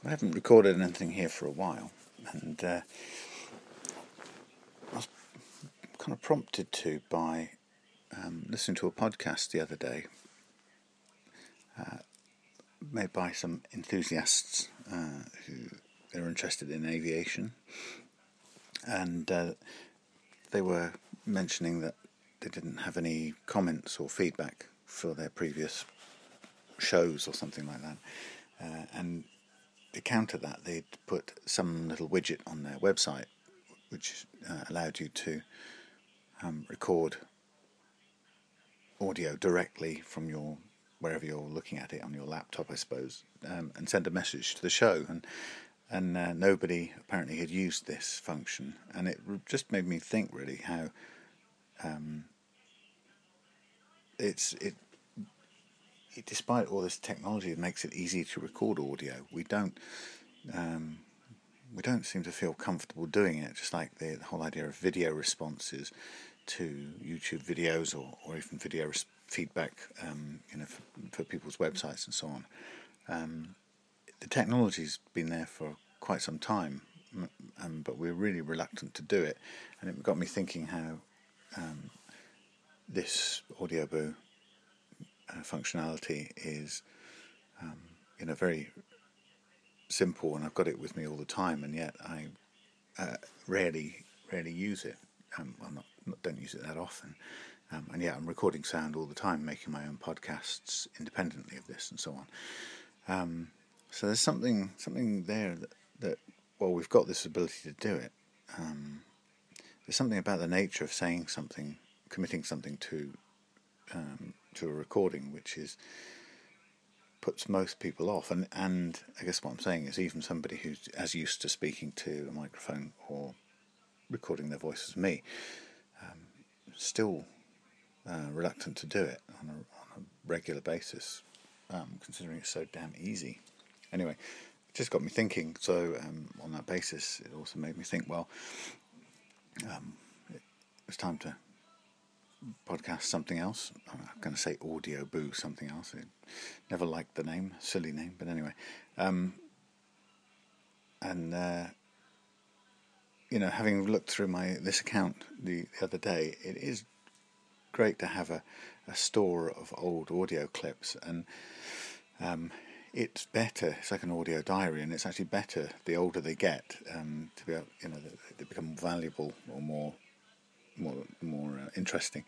I haven't recorded anything here for a while, and I was kind of prompted to by listening to a podcast the other day made by some enthusiasts who are interested in aviation, and they were mentioning that they didn't have any comments or feedback for their previous shows or something like that, and to counter that, they'd put some little widget on their website which allowed you to record audio directly from your wherever you're looking at it on your laptop, I suppose, and send a message to the show. And nobody apparently had used this function, and it just made me think really how despite all this technology that makes it easy to record audio, we don't seem to feel comfortable doing it. Just like the whole idea of video responses to YouTube videos or even video feedback, for people's websites and so on. The technology's been there for quite some time, but we're really reluctant to do it, and it got me thinking how this Audioboo functionality is, very simple, and I've got it with me all the time, and yet I rarely use it. Don't use it that often, and yet I'm recording sound all the time, making my own podcasts independently of this, and so on. So there's something there that we've got this ability to do it. There's something about the nature of saying something, committing something to a recording, which puts most people off, and I guess what I'm saying is even somebody who's as used to speaking to a microphone or recording their voice as me, still reluctant to do it on a regular basis, considering it's so damn easy. Anyway, it just got me thinking, so on that basis it also made me think, well, it was time to podcast something else. I'm going to say Audioboo something else. I never liked the name, silly name, but anyway. Having looked through this account the other day, it is great to have a store of old audio clips, and it's better. It's like an audio diary, and it's actually better the older they get, to be able, they become more valuable or more interesting.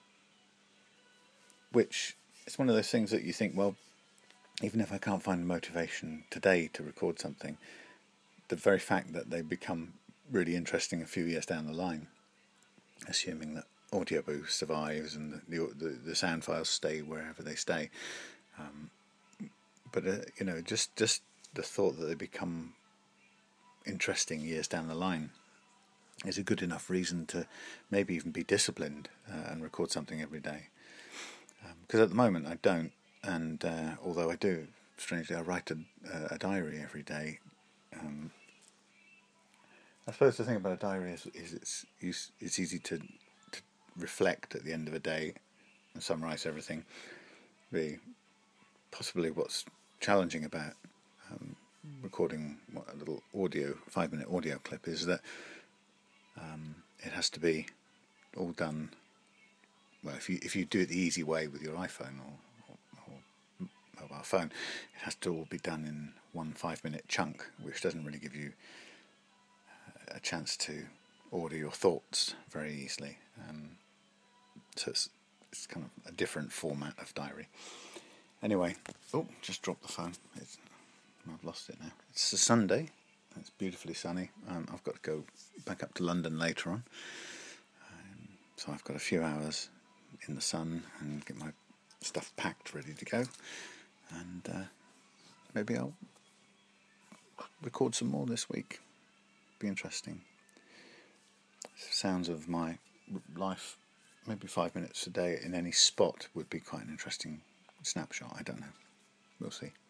Which is one of those things that you think, well, even if I can't find the motivation today to record something, the very fact that they become really interesting a few years down the line, assuming that Audioboo survives and the sound files stay wherever they stay, just the thought that they become interesting years down the line is a good enough reason to maybe even be disciplined and record something every day. Because at the moment I don't, and although I do, strangely, I write a diary every day. I suppose the thing about a diary is it's easy to reflect at the end of a day and summarise everything. Possibly what's challenging about recording a little 5-minute audio clip is that it has to be all done. Well, if you do it the easy way with your iPhone or mobile phone, it has to all be done in one 5-minute chunk, which doesn't really give you a chance to order your thoughts very easily. So it's kind of a different format of diary. Anyway, just dropped the phone. I've lost it now. It's a Sunday. It's beautifully sunny. I've got to go back up to London later on. So I've got a few hours in the sun and get my stuff packed, ready to go. And maybe I'll record some more this week. Be interesting. Sounds of my life, maybe 5 minutes a day in any spot would be quite an interesting snapshot. I don't know. We'll see.